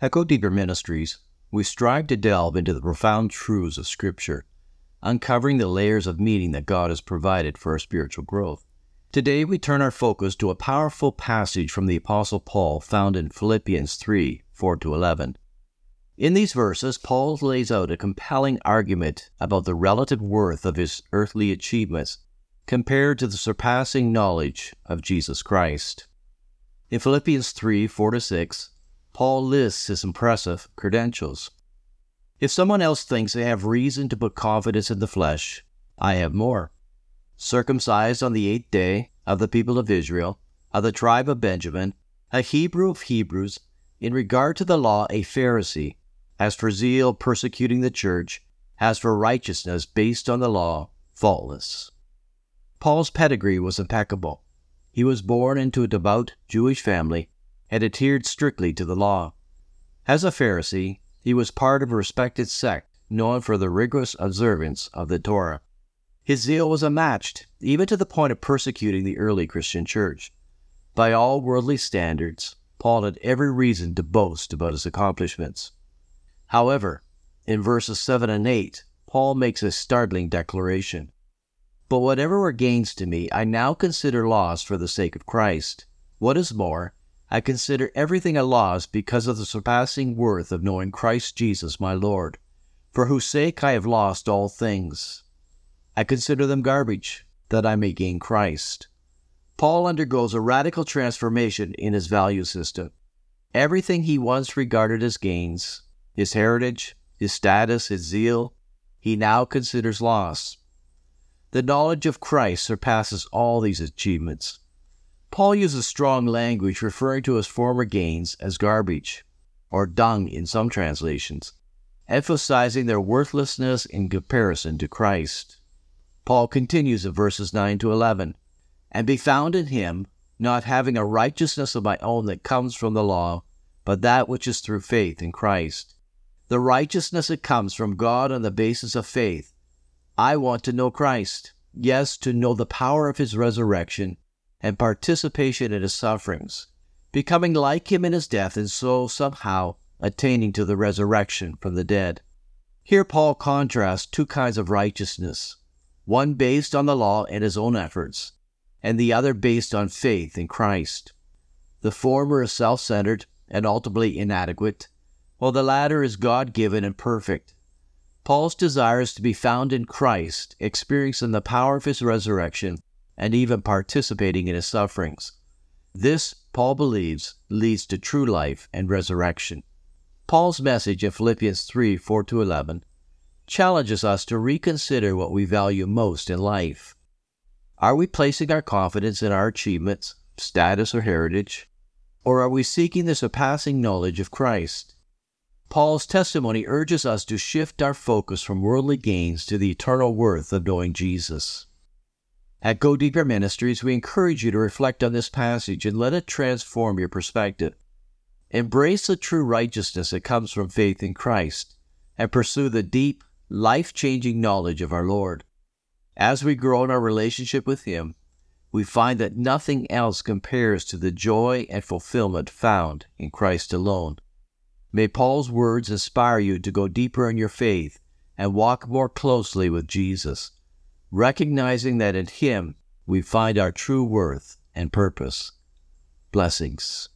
At Go Deeper Ministries, we strive to delve into the profound truths of Scripture, uncovering the layers of meaning that God has provided for our spiritual growth. Today, we turn our focus to a powerful passage from the Apostle Paul found in Philippians 3, 4-11. In these verses, Paul lays out a compelling argument about the relative worth of his earthly achievements compared to the surpassing knowledge of Jesus Christ. In Philippians 3, 4-6, Paul lists his impressive credentials. If someone else thinks they have reason to put confidence in the flesh, I have more. Circumcised on the 8th day, of the people of Israel, of the tribe of Benjamin, a Hebrew of Hebrews, in regard to the law a Pharisee, as for zeal persecuting the church, as for righteousness based on the law, faultless. Paul's pedigree was impeccable. He was born into a devout Jewish family and adhered strictly to the law. As a Pharisee, he was part of a respected sect known for the rigorous observance of the Torah. His zeal was unmatched, even to the point of persecuting the early Christian church. By all worldly standards, Paul had every reason to boast about his accomplishments. However, in verses 7 and 8, Paul makes a startling declaration. But whatever were gains to me, I now consider loss for the sake of Christ. What is more, I consider everything a loss because of the surpassing worth of knowing Christ Jesus my Lord, for whose sake I have lost all things. I consider them garbage, that I may gain Christ. Paul undergoes a radical transformation in his value system. Everything he once regarded as gains, his heritage, his status, his zeal, he now considers loss. The knowledge of Christ surpasses all these achievements. Paul uses strong language referring to his former gains as garbage, or dung in some translations, emphasizing their worthlessness in comparison to Christ. Paul continues in verses 9-11, and be found in him, not having a righteousness of my own that comes from the law, but that which is through faith in Christ. The righteousness that comes from God on the basis of faith. I want to know Christ, yes, to know the power of his resurrection and participation in his sufferings, becoming like him in his death and so somehow attaining to the resurrection from the dead. Here Paul contrasts two kinds of righteousness, one based on the law and his own efforts, and the other based on faith in Christ. The former is self-centered and ultimately inadequate, while the latter is God-given and perfect. Paul's desire is to be found in Christ, experiencing the power of his resurrection, and even participating in his sufferings. This, Paul believes, leads to true life and resurrection. Paul's message in Philippians 3, 4-11 challenges us to reconsider what we value most in life. Are we placing our confidence in our achievements, status, or heritage? Or are we seeking the surpassing knowledge of Christ? Paul's testimony urges us to shift our focus from worldly gains to the eternal worth of knowing Jesus. At Go Deeper Ministries, we encourage you to reflect on this passage and let it transform your perspective. Embrace the true righteousness that comes from faith in Christ and pursue the deep, life-changing knowledge of our Lord. As we grow in our relationship with Him, we find that nothing else compares to the joy and fulfillment found in Christ alone. May Paul's words inspire you to go deeper in your faith and walk more closely with Jesus, recognizing that in Him we find our true worth and purpose. Blessings.